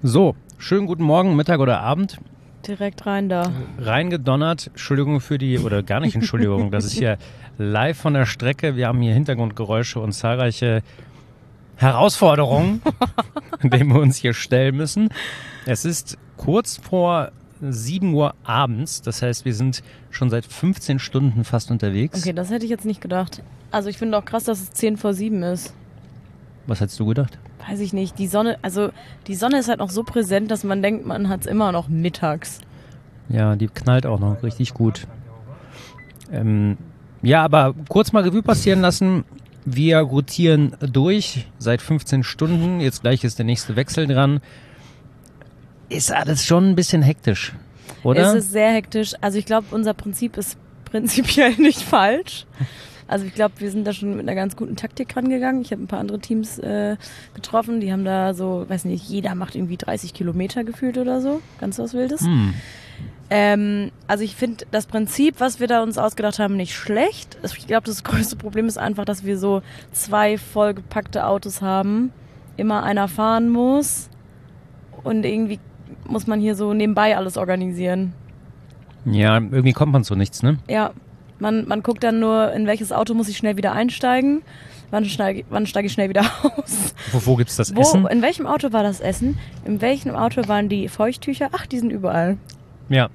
So, schönen guten Morgen, Mittag oder Abend. Direkt rein da. Reingedonnert. Entschuldigung für die, oder gar nicht Entschuldigung, das ist hier live von der Strecke. Wir haben hier Hintergrundgeräusche und zahlreiche Herausforderungen, denen wir uns hier stellen müssen. Es ist kurz vor 7 Uhr abends, das heißt, wir sind schon seit 15 Stunden fast unterwegs. Okay, das hätte ich jetzt nicht gedacht. Also ich finde auch krass, dass es 10 vor 7 ist. Was hättest du gedacht? Weiß ich nicht. Die Sonne ist halt noch so präsent, dass man denkt, man hat es immer noch mittags. Ja, die knallt auch noch richtig gut. Ja, aber kurz mal Revue passieren lassen. Wir rotieren durch seit 15 Stunden. Jetzt gleich ist der nächste Wechsel dran. Ist alles schon ein bisschen hektisch, oder? Es ist sehr hektisch. Also ich glaube, unser Prinzip ist prinzipiell nicht falsch. Also ich glaube, wir sind da schon mit einer ganz guten Taktik rangegangen. Ich habe ein paar andere Teams getroffen, die haben da so, weiß nicht, jeder macht irgendwie 30 Kilometer gefühlt oder so. Ganz was Wildes. Also ich finde das Prinzip, was wir da uns ausgedacht haben, nicht schlecht. Ich glaube, das größte Problem ist einfach, dass wir so 2 vollgepackte Autos haben. Immer einer fahren muss. Und irgendwie muss man hier so nebenbei alles organisieren. Ja, irgendwie kommt man zu nichts, ne? Ja. Man guckt dann nur, in welches Auto muss ich schnell wieder einsteigen, wann steige ich schnell wieder aus. Wo gibt's das Essen? In welchem Auto war das Essen? In welchem Auto waren die Feuchttücher? Ach, die sind überall. Ja.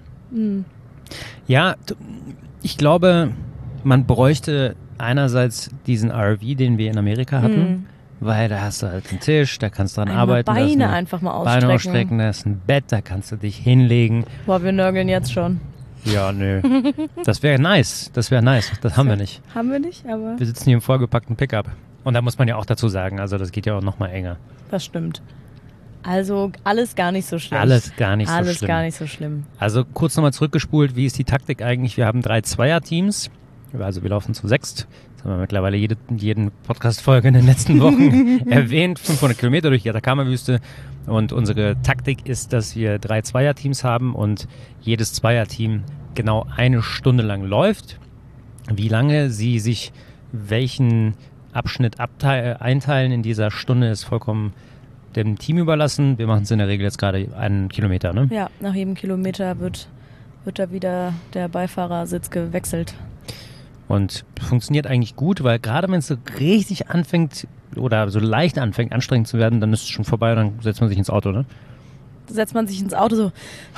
Ja, ich glaube, man bräuchte einerseits diesen RV, den wir in Amerika hatten, weil da hast du halt einen Tisch, da kannst du dran arbeiten. Beine einfach mal ausstrecken. Beine ausstrecken, da ist ein Bett, da kannst du dich hinlegen. Boah, wir nörgeln jetzt schon. Ja, nö. Das wäre nice. Das haben wir nicht. Haben wir nicht, aber... Wir sitzen hier im vollgepackten Pickup. Und da muss man ja auch dazu sagen, also das geht ja auch noch mal enger. Das stimmt. Also alles gar nicht so schlecht. Alles gar nicht so schlimm. Also kurz nochmal zurückgespult, wie ist die Taktik eigentlich? Wir haben 3 Zweierteams. Also wir laufen zu 6. Das haben wir mittlerweile jeden Podcast-Folge in den letzten Wochen erwähnt. 500 Kilometer durch die Atacama-Wüste. Und unsere Taktik ist, dass wir 3 Zweierteams haben und jedes Zweierteam genau 1 Stunde lang läuft. Wie lange sie sich welchen Abschnitt einteilen in dieser Stunde, ist vollkommen dem Team überlassen. Wir machen es in der Regel jetzt gerade 1 Kilometer, ne? Ja, nach jedem Kilometer wird da wieder der Beifahrersitz gewechselt. Und funktioniert eigentlich gut, weil gerade wenn es so richtig anfängt oder so leicht anfängt, anstrengend zu werden, dann ist es schon vorbei und dann setzt man sich ins Auto, ne? Setzt man sich ins Auto so,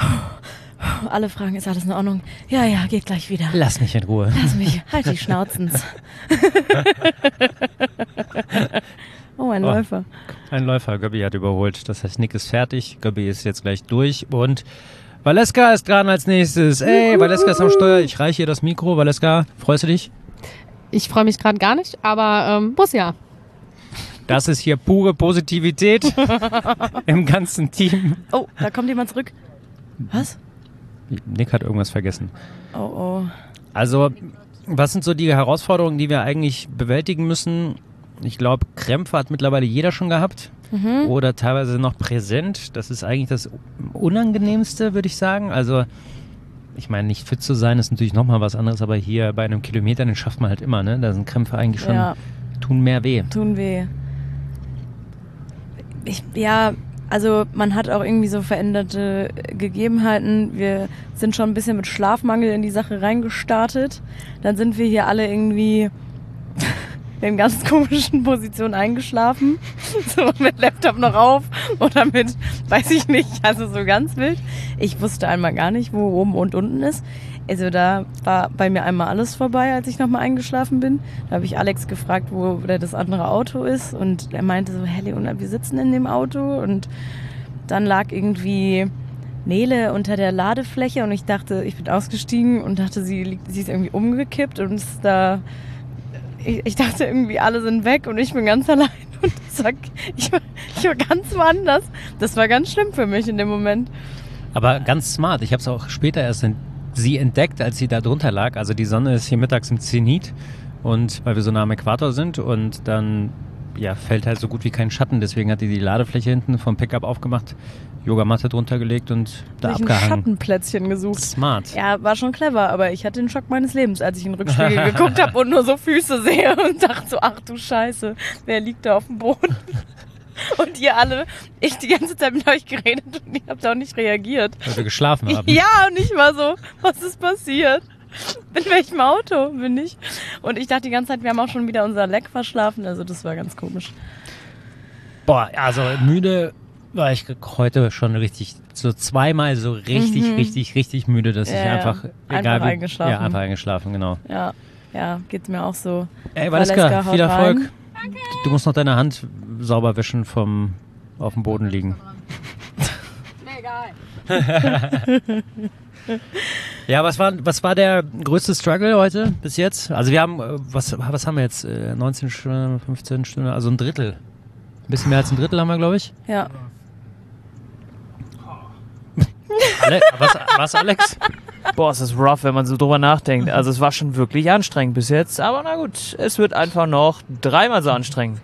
alle fragen, ist alles in Ordnung? Ja, geht gleich wieder. Lass mich in Ruhe. Lass mich, halt die Schnauzens. Oh, ein Läufer. Ein Läufer, Göbbi hat überholt. Das heißt, Nick ist fertig, Göbbi ist jetzt gleich durch und Valeska ist dran als nächstes. Ey, Valeska ist am Steuer. Ich reiche ihr das Mikro. Valeska, freust du dich? Ich freue mich gerade gar nicht, aber muss ja. Das ist hier pure Positivität im ganzen Team. Oh, da kommt jemand zurück. Was? Nick hat irgendwas vergessen. Oh. Also, was sind so die Herausforderungen, die wir eigentlich bewältigen müssen? Ich glaube, Krämpfe hat mittlerweile jeder schon gehabt oder teilweise noch präsent. Das ist eigentlich das Unangenehmste, würde ich sagen. Also, ich meine, nicht fit zu sein ist natürlich nochmal was anderes, aber hier bei einem Kilometer, den schafft man halt immer, ne? Da sind Krämpfe eigentlich schon, tun mehr weh. Tun weh. Also man hat auch irgendwie so veränderte Gegebenheiten. Wir sind schon ein bisschen mit Schlafmangel in die Sache reingestartet. Dann sind wir hier alle irgendwie in ganz komischen Positionen eingeschlafen. So mit Laptop noch auf oder mit, weiß ich nicht, also so ganz wild. Ich wusste einmal gar nicht, wo oben und unten ist. Also da war bei mir einmal alles vorbei, als ich nochmal eingeschlafen bin. Da habe ich Alex gefragt, wo das andere Auto ist. Und er meinte so, hey Leona, wir sitzen in dem Auto. Und dann lag irgendwie Nele unter der Ladefläche. Und ich dachte, ich bin ausgestiegen und dachte, sie ist irgendwie umgekippt. Und ist da, ich dachte irgendwie, alle sind weg und ich bin ganz allein. Und ich war ganz woanders. Das war ganz schlimm für mich in dem Moment. Aber ganz smart. Ich habe es auch später erst sie entdeckt, als sie da drunter lag. Also die Sonne ist hier mittags im Zenit und weil wir so nah am Äquator sind und dann fällt halt so gut wie kein Schatten. Deswegen hat die Ladefläche hinten vom Pickup aufgemacht, Yogamatte drunter gelegt und da abgehangen. Ein Schattenplätzchen gesucht. Smart. Ja, war schon clever, aber ich hatte den Schock meines Lebens, als ich in den Rückspiegel geguckt habe und nur so Füße sehe und dachte so, ach du Scheiße, wer liegt da auf dem Boden? Und ihr alle, ich die ganze Zeit mit euch geredet und ihr habt auch nicht reagiert. Weil wir geschlafen haben. Ja, und ich war so, was ist passiert? In welchem Auto bin ich? Und ich dachte die ganze Zeit, wir haben auch schon wieder unser Leck verschlafen. Also das war ganz komisch. Boah, also müde war ich wie schon richtig, so zweimal so richtig müde, dass ich einfach, egal einfach eingeschlafen. Ja, einfach eingeschlafen, genau. Ja, geht's mir auch so. Ey, Valeska, viel Erfolg. Danke. Du musst noch deine Hand sauber wischen auf dem Boden liegen. Mir egal. Ja, was war der größte Struggle heute bis jetzt? Also wir haben, was haben wir jetzt? 19 Stunden, 15 Stunden, also ein Drittel. Ein bisschen mehr als ein Drittel haben wir, glaube ich. Ja. Was, Alex? Boah, es ist rough, wenn man so drüber nachdenkt. Also es war schon wirklich anstrengend bis jetzt. Aber na gut, es wird einfach noch 3-mal so anstrengend.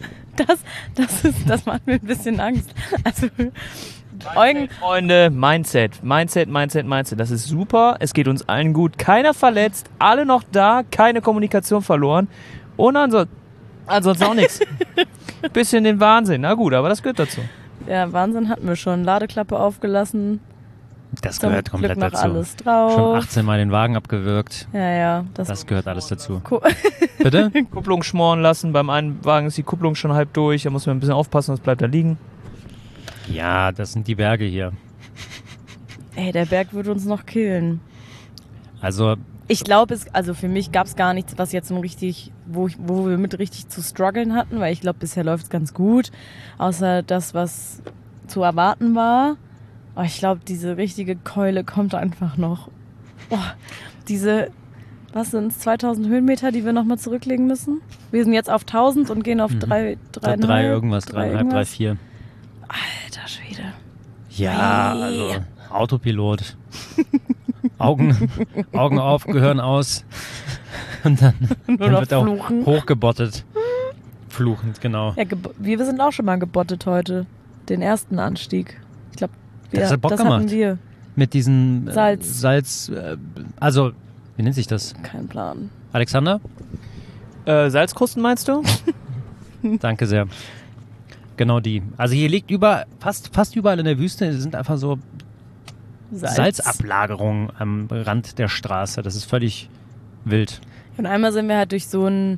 Das macht mir ein bisschen Angst. Also Eugen, Freunde, Mindset. Das ist super. Es geht uns allen gut. Keiner verletzt. Alle noch da. Keine Kommunikation verloren. Und ansonsten auch nichts. Bisschen den Wahnsinn. Na gut, aber das gehört dazu. Ja, Wahnsinn hatten wir schon. Ladeklappe aufgelassen. Das gehört Zum komplett Glück noch dazu. alles drauf. Schon 18 Mal den Wagen abgewürgt. Ja. Das gehört alles dazu. Bitte? Bitte? Kupplung schmoren lassen. Beim einen Wagen ist die Kupplung schon halb durch. Da muss man ein bisschen aufpassen, sonst bleibt da liegen. Ja, das sind die Berge hier. Ey, der Berg würde uns noch killen. Also ich glaube, für mich gab es gar nichts, was jetzt so richtig, wo wir mit richtig zu strugglen hatten, weil ich glaube, bisher läuft es ganz gut. Außer das, was zu erwarten war. Aber ich glaube, diese richtige Keule kommt einfach noch. Boah, was sind es, 2000 Höhenmeter, die wir nochmal zurücklegen müssen? Wir sind jetzt auf 1000 und gehen auf 3,5, 4. Alter Schwede. Ja, also Autopilot. Augen auf, Gehirn aus. Und dann wird auch hochgebottet. Fluchend, genau. Ja, wir sind auch schon mal gebottet heute. Den ersten Anstieg. Ich glaube, das hatten wir. Mit diesem Salz. Also, wie nennt sich das? Kein Plan. Alexander? Salzkrusten meinst du? Danke sehr. Genau die. Also hier liegt fast überall in der Wüste sind einfach so Salzablagerungen am Rand der Straße. Das ist völlig wild. Und einmal sind wir halt durch so eine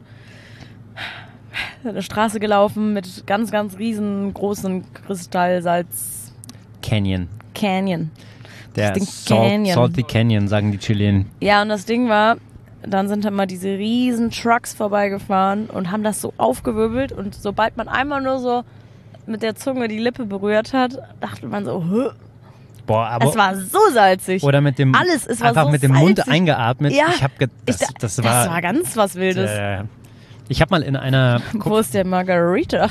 Straße gelaufen mit ganz, ganz riesengroßen Kristallsalz. Canyon. Der Canyon. Salty Canyon, sagen die Chilenen. Ja, und das Ding war, dann sind halt mal diese riesen Trucks vorbeigefahren und haben das so aufgewirbelt und sobald man einmal nur so mit der Zunge die Lippe berührt hat, dachte man so, Hö. Boah, aber es war so salzig. Oder mit dem es war einfach so mit dem salzig. Mund eingeatmet. Ja, das war ganz was Wildes. Ich habe mal in einer Wo ist der Margarita?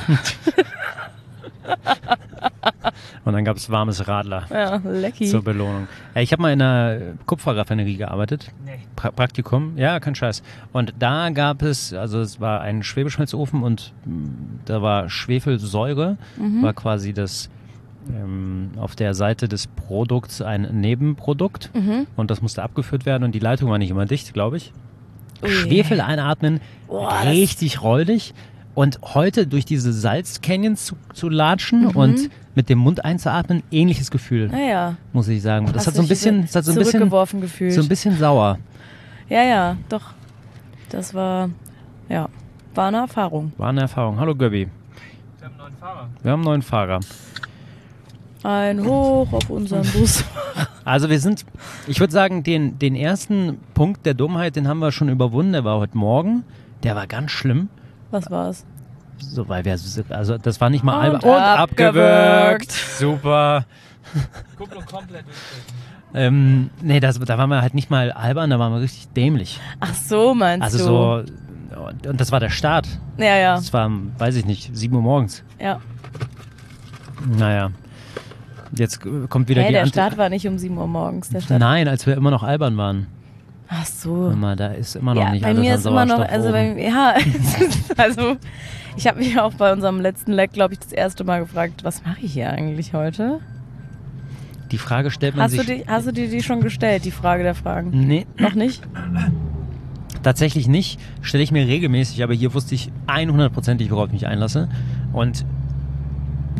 Und dann gab es warmes Radler. Ja, lecky. Zur Belohnung. Ich habe mal in einer Kupferraffinerie gearbeitet. Nee. Praktikum. Ja, kein Scheiß. Und da gab es, also es war ein Schwebeschmelzofen und da war Schwefelsäure, war quasi das auf der Seite des Produkts ein Nebenprodukt und das musste abgeführt werden und die Leitung war nicht immer dicht, glaube ich. Schwefel einatmen, richtig räudig. Und heute durch diese Salzcanyons zu latschen und mit dem Mund einzuatmen, ähnliches Gefühl, muss ich sagen. Das hat so ein bisschen, gefühlt. So ein bisschen sauer. Ja, doch. Das war eine Erfahrung. Hallo Göbi. Wir haben einen neuen Fahrer. Ein Hoch auf unseren Bus. Also ich würde sagen, den ersten Punkt der Dummheit, den haben wir schon überwunden. Der war heute Morgen. Der war ganz schlimm. Was war's? So, weil also das war nicht mal albern. Und abgewürgt. Super. Kupplung komplett nee, da waren wir halt nicht mal albern, da waren wir richtig dämlich. Ach so, meinst also du? Also so, und das war der Start. Ja. Das war, weiß ich nicht, 7 Uhr morgens. Ja. Naja. Jetzt kommt wieder die der Start war nicht um 7 Uhr morgens. Der Start. Nein, als wir immer noch albern waren. Ach so. Da ist immer noch nicht bei alles mir an ist immer noch, Sauerstoff also ich habe mich auch bei unserem letzten Leck, glaube ich, das erste Mal gefragt, was mache ich hier eigentlich heute? Die Frage stellt man sich... Hast du dir die schon gestellt, die Frage der Fragen? Nee. Noch nicht? Tatsächlich nicht. Stelle ich mir regelmäßig, aber hier wusste ich 100%, worauf ich mich einlasse. Und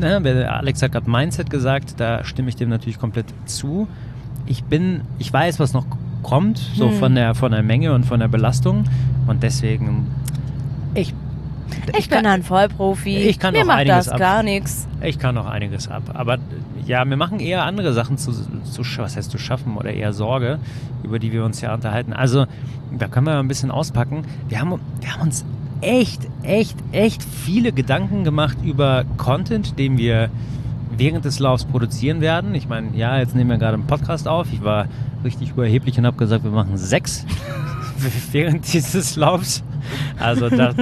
Alex hat gerade Mindset gesagt, da stimme ich dem natürlich komplett zu. Ich weiß, was noch kommt, so von der Menge und von der Belastung und deswegen ich bin ein Vollprofi. Ich kann mir noch macht einiges das ab. gar nichts. Ich kann noch einiges ab. Aber ja, wir machen eher andere Sachen was heißt zu schaffen oder eher Sorge, über die wir uns ja unterhalten. Also, da können wir mal ein bisschen auspacken. Wir haben uns echt viele Gedanken gemacht über Content, den wir während des Laufs produzieren werden. Ich meine, ja, jetzt nehmen wir gerade einen Podcast auf. Ich war richtig überheblich und habe gesagt, wir machen 6 während dieses Laufs. Also da...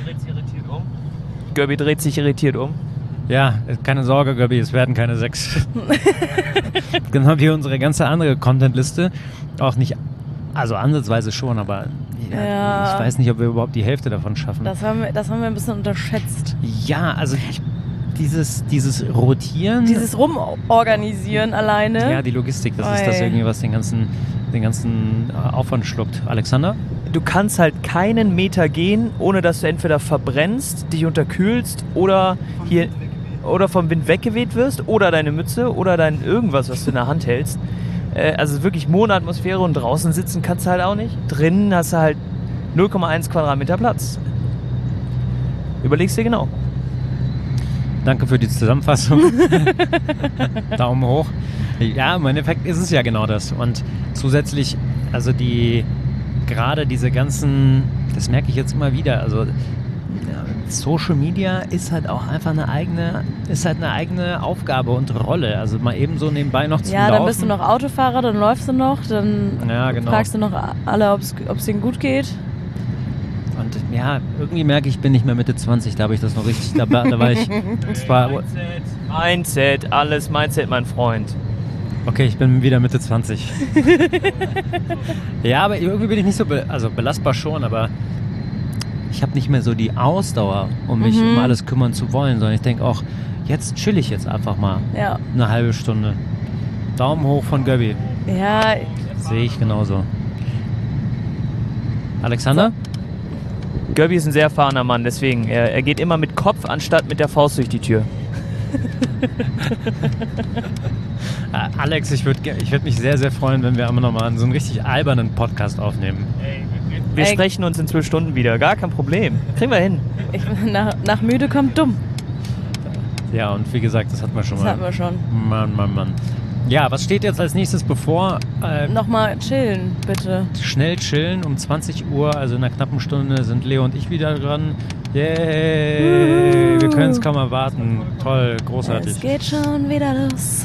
Göbi dreht sich irritiert um. Ja, keine Sorge, Göbi, es werden keine 6. Genau wie unsere ganze andere Content-Liste. Auch nicht, also ansatzweise schon, aber ja. Ich weiß nicht, ob wir überhaupt die Hälfte davon schaffen. Das haben wir ein bisschen unterschätzt. Ja, also dieses Rotieren. Dieses Rumorganisieren alleine. Ja, die Logistik, das ist das irgendwie, was den ganzen Aufwand schluckt. Alexander? Du kannst halt keinen Meter gehen, ohne dass du entweder verbrennst, dich unterkühlst oder vom Wind weggeweht wirst oder deine Mütze oder dein irgendwas, was du in der Hand hältst. Also wirklich Monatmosphäre und draußen sitzen kannst du halt auch nicht. Drinnen hast du halt 0,1 Quadratmeter Platz. Überlegst dir genau. Danke für die Zusammenfassung. Daumen hoch. Ja, im Endeffekt ist es ja genau das. Und zusätzlich, also gerade diese ganzen, das merke ich jetzt immer wieder, also Social Media ist halt auch einfach eine eigene Aufgabe und Rolle. Also mal eben so nebenbei noch zu laufen. Ja, dann bist du noch Autofahrer, dann läufst du noch, dann fragst du noch alle, ob es denen gut geht. Und ja, irgendwie merke ich bin nicht mehr Mitte 20, da habe ich das noch richtig, da war ich... Mindset, alles Mindset, mein Freund. Okay, ich bin wieder Mitte 20. Ja, aber irgendwie bin ich nicht so, belastbar schon, aber ich habe nicht mehr so die Ausdauer, um mich um alles kümmern zu wollen, sondern ich denke auch, jetzt chill ich jetzt einfach mal eine halbe Stunde. Daumen hoch von Göbi. Ja. Sehe ich genauso. Alexander? Göbi ist ein sehr erfahrener Mann, deswegen, er geht immer mit Kopf anstatt mit der Faust durch die Tür. Alex, ich würd mich sehr, sehr freuen, wenn wir einmal nochmal so einen richtig albernen Podcast aufnehmen. Wir sprechen uns in 12 Stunden wieder, gar kein Problem. Kriegen wir hin. Nach müde kommt dumm. Ja, und wie gesagt, das hatten wir schon mal. Das hatten wir schon. Mann. Ja, was steht jetzt als nächstes bevor? Nochmal chillen, bitte. Schnell chillen, um 20 Uhr, also in einer knappen Stunde sind Leo und ich wieder dran. Yay, wir können es kaum erwarten. Toll, großartig. Es geht schon wieder los.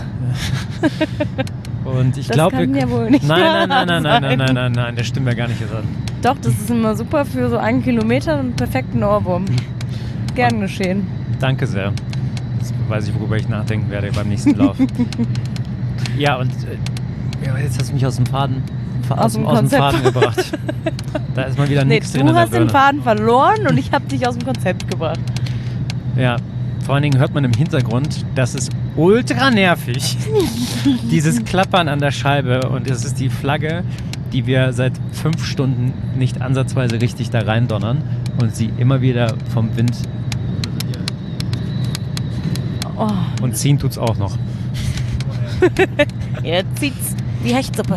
Und ich glaube, das kann ja wohl nicht nein, das stimmt ja gar nicht gesagt. Doch, das ist immer super für so 1 Kilometer und einen perfekten Ohrwurm. Gern geschehen. Danke sehr. Jetzt weiß ich, worüber ich nachdenken werde beim nächsten Lauf. Ja, und jetzt hast du mich aus dem Faden gebracht. Da ist mal wieder nichts drin. Du hast den Faden verloren und ich habe dich aus dem Konzept gebracht. Ja, vor allen Dingen hört man im Hintergrund, das ist ultra nervig. Dieses Klappern an der Scheibe und es ist die Flagge, die wir seit 5 Stunden nicht ansatzweise richtig da rein donnern und sie immer wieder vom Wind und ziehen tut's auch noch. Jetzt zieht's wie Hechtsuppe.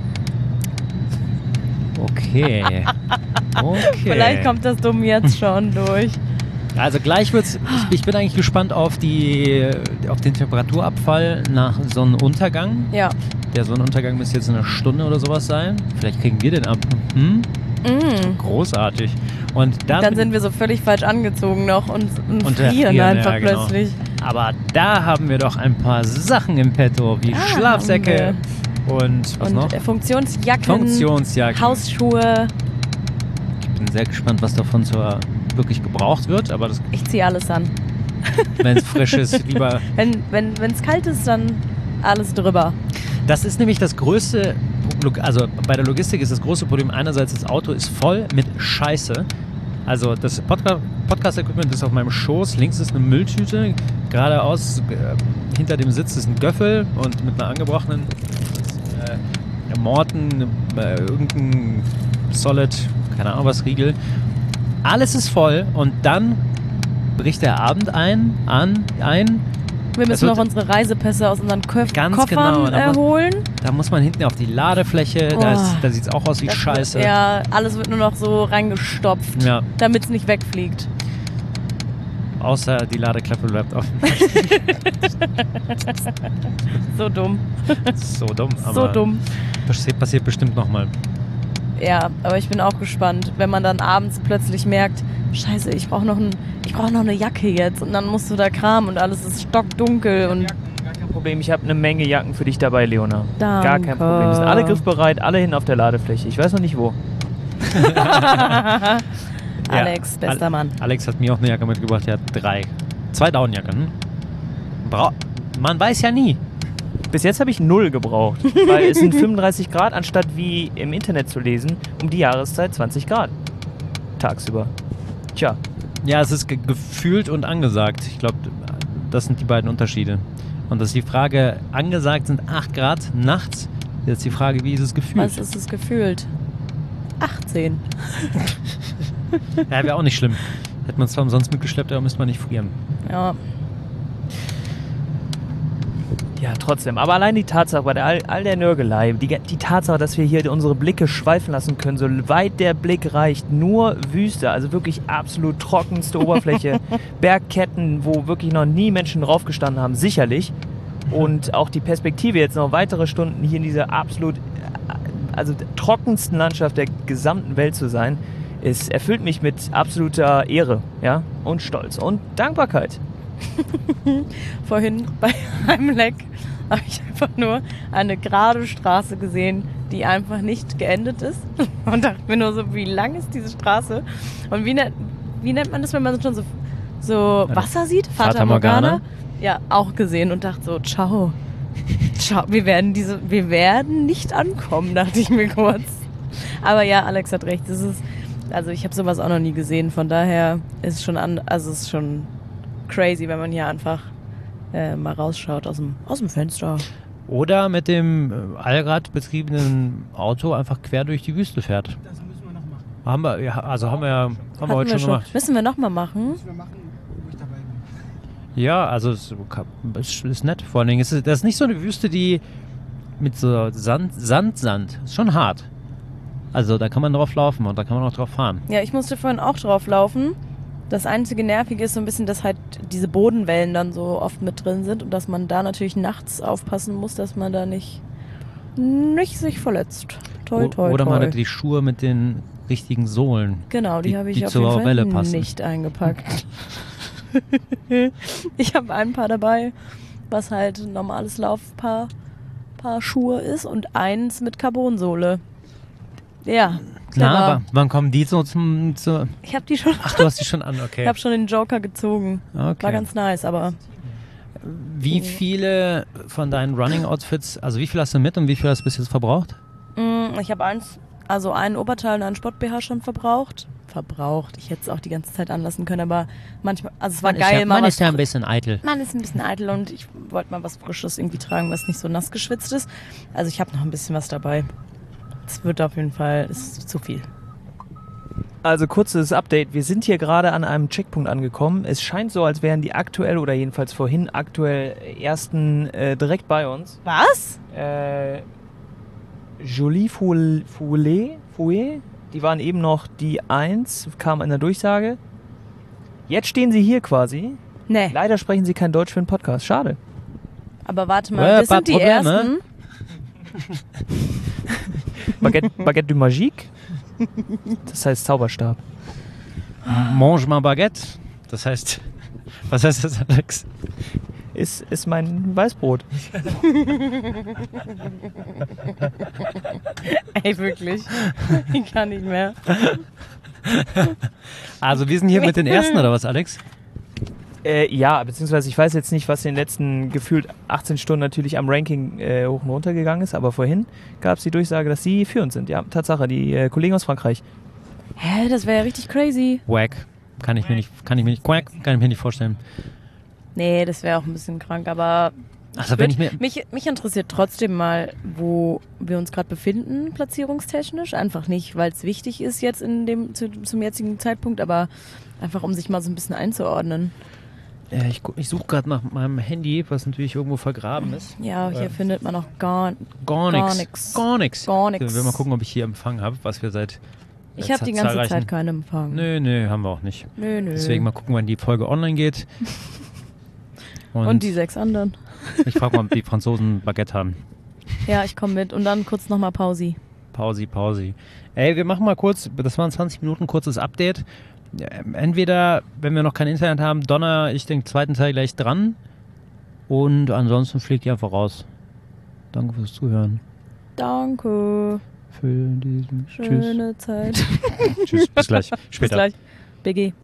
Okay. Vielleicht kommt das Dumm jetzt schon durch. Also gleich wird's. Ich bin eigentlich gespannt auf den Temperaturabfall nach Sonnenuntergang. Ja. Der Sonnenuntergang müsste jetzt in einer Stunde oder sowas sein. Vielleicht kriegen wir den ab. Großartig. Und dann sind wir so völlig falsch angezogen noch und frieren einfach plötzlich. Aber da haben wir doch ein paar Sachen im Petto, wie Schlafsäcke und was noch? Funktionsjacken, Hausschuhe. Ich bin sehr gespannt, was davon wirklich gebraucht wird. Aber ich ziehe alles an. Wenn es frisch ist, lieber... Wenn es kalt ist, dann alles drüber. Das ist nämlich das größte... Also bei der Logistik ist das große Problem, einerseits das Auto ist voll mit Scheiße. Also das Podcast-Equipment ist auf meinem Schoß, links ist eine Mülltüte, geradeaus hinter dem Sitz ist ein Göffel und mit einer angebrochenen Morten, irgendein Solid, keine Ahnung was, Riegel. Alles ist voll und dann bricht der Abend ein Wir müssen noch unsere Reisepässe aus unseren Koffern genau, holen. Da muss man hinten auf die Ladefläche, da sieht es auch aus wie Scheiße. Ja, alles wird nur noch so reingestopft, damit es nicht wegfliegt. Außer die Ladeklappe bleibt offen. So dumm. So dumm. Aber so dumm. Passiert bestimmt nochmal. Ja, aber ich bin auch gespannt, wenn man dann abends plötzlich merkt, Scheiße, ich brauche noch eine Jacke jetzt und dann musst du da kramen und alles ist stockdunkel. Und Gar kein Problem, ich habe eine Menge Jacken für dich dabei, Leona. Danke. Gar kein Problem. Wir sind alle griffbereit, alle hin auf der Ladefläche. Ich weiß noch nicht wo. Alex, bester Mann. Alex hat mir auch eine Jacke mitgebracht, der hat 2 Downjacken. Man weiß ja nie. Bis jetzt habe ich 0 gebraucht, weil es sind 35 Grad, anstatt wie im Internet zu lesen, um die Jahreszeit 20 Grad. Tagsüber. Tja. Ja, es ist gefühlt und angesagt. Ich glaube, das sind die beiden Unterschiede. Und das ist die Frage, angesagt sind 8 Grad nachts. Jetzt die Frage, wie ist es gefühlt? Was ist es gefühlt? 18. Ja, wäre auch nicht schlimm. Hätte man es zwar umsonst mitgeschleppt, aber müsste man nicht frieren. Ja. Ja, trotzdem. Aber allein die Tatsache, bei all der Nörgelei, die Tatsache, dass wir hier unsere Blicke schweifen lassen können, so weit der Blick reicht, nur Wüste, also wirklich absolut trockenste Oberfläche, Bergketten, wo wirklich noch nie Menschen draufgestanden haben, sicherlich. Und auch die Perspektive, jetzt noch weitere Stunden hier in dieser absolut, also trockensten Landschaft der gesamten Welt zu sein, erfüllt mich mit absoluter Ehre, ja, und Stolz und Dankbarkeit. Vorhin bei einem Leck habe ich einfach nur eine gerade Straße gesehen, die einfach nicht geendet ist. Und dachte mir nur so, wie lang ist diese Straße? Und wie nennt man das, wenn man schon so Wasser sieht? Fata Morgana? Ja, auch gesehen und dachte so, ciao. Wir werden nicht ankommen, dachte ich mir kurz. Aber ja, Alex hat recht. Also ich habe sowas auch noch nie gesehen. Von daher ist es schon crazy, wenn man hier einfach mal rausschaut aus dem Fenster. Oder mit dem Allrad betriebenen Auto einfach quer durch die Wüste fährt. Das müssen wir noch machen. Haben wir heute schon gemacht. Müssen wir nochmal machen? Müssen wir machen, wo ich dabei bin. Ja, also es ist nett. Vor allen Dingen das ist nicht so eine Wüste, die mit so Sand. Ist schon hart. Also da kann man drauf laufen und da kann man auch drauf fahren. Ja, ich musste vorhin auch drauf laufen. Das einzige Nervige ist so ein bisschen, dass halt diese Bodenwellen dann so oft mit drin sind und dass man da natürlich nachts aufpassen muss, dass man da nicht sich verletzt. Toi, toi, Oder toi. man hat die Schuhe mit den richtigen Sohlen. Genau, die habe ich auf zur jeden Welle Fall passen. nicht eingepackt. Ich habe ein Paar dabei, was halt ein normales Laufpaar Schuhe ist und eins mit Carbonsohle. Ja. Na, aber wann kommen die so zum... Ich habe die schon... Ach, du hast die schon an, okay. Ich habe schon den Joker gezogen. Okay. War ganz nice, aber... Wie viele von deinen Running-Outfits, also wie viel hast du mit und wie viel hast du bis jetzt verbraucht? Ich habe einen Oberteil und einen Sport-BH schon verbraucht. Ich hätte es auch die ganze Zeit anlassen können, aber manchmal... Also es war geil. Man ist ja ein bisschen eitel. Man ist ein bisschen eitel und ich wollte mal was Frisches irgendwie tragen, was nicht so nass geschwitzt ist. Also ich habe noch ein bisschen was dabei. Es wird auf jeden Fall, es ist zu viel. Also kurzes Update. Wir sind hier gerade an einem Checkpunkt angekommen. Es scheint so, als wären die aktuell oder jedenfalls vorhin aktuell ersten direkt bei uns. Was? Jolie Fouet, die waren eben noch die 1, kam in der Durchsage. Jetzt stehen sie hier quasi. Nee. Leider sprechen sie kein Deutsch für den Podcast. Schade. Aber warte mal, das sind die ersten. Baguette du Magique. Das heißt Zauberstab. Mange ma Baguette. Das heißt, was heißt das, Alex? Ist mein Weißbrot. Ey, wirklich. Ich kann nicht mehr. Also wir sind hier mit den ersten, oder was, Alex? Ja, beziehungsweise ich weiß jetzt nicht, was in den letzten gefühlt 18 Stunden natürlich am Ranking hoch und runter gegangen ist, aber vorhin gab es die Durchsage, dass sie führend sind. Ja, Tatsache, die Kollegen aus Frankreich. Hä, das wäre ja richtig crazy. Wack. Kann ich mir nicht vorstellen. Nee, das wäre auch ein bisschen krank, aber also mich interessiert trotzdem mal, wo wir uns gerade befinden, platzierungstechnisch. Einfach nicht, weil es wichtig ist jetzt zum jetzigen Zeitpunkt, aber einfach um sich mal so ein bisschen einzuordnen. Ich suche gerade nach meinem Handy, was natürlich irgendwo vergraben ist. Ja, hier findet man auch gar nichts. Gar nichts. Ich will mal gucken, ob ich hier Empfang habe, was wir seit Ich habe die ganze Zeit keinen Empfang. Nö, haben wir auch nicht. Nö. Deswegen mal gucken, wann die Folge online geht. Und die 6 anderen. Ich frage mal, ob die Franzosen Baguette haben. Ja, ich komme mit. Und dann kurz nochmal Pausi. Pausi. Ey, wir machen mal kurz, das waren 20 Minuten, kurzes Update. Entweder, wenn wir noch kein Internet haben, donner ich den zweiten Teil gleich dran. Und ansonsten fliegt ihr einfach raus. Danke fürs Zuhören. Danke. Für diesen Schöne Zeit. Tschüss, bis gleich. Später. Bis gleich. BG.